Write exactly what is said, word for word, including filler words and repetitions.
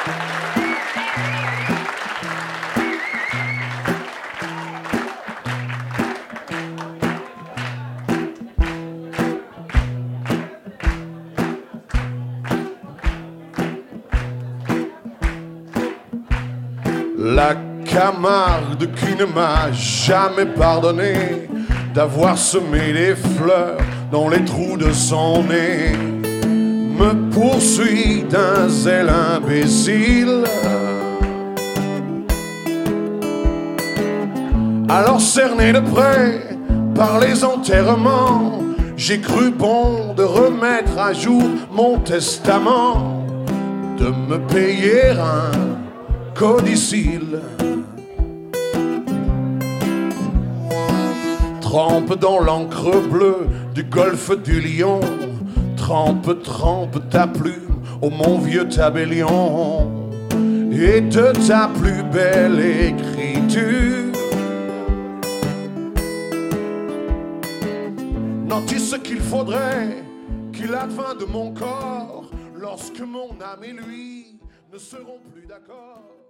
La Camargue qui ne m'a jamais pardonné d'avoir semé les fleurs dans les trous de son nez me poursuit d'un zèle imbécile. Alors cerné de près par les enterrements, j'ai cru bon de remettre à jour mon testament, de me payer un codicille. Trempe dans l'encre bleue du golfe du Lion, trempe, trempe ta plume au mon vieux tabellion, et de ta plus belle écriture nantis ce qu'il faudrait qu'il advint de mon corps lorsque mon âme et lui ne seront plus d'accord.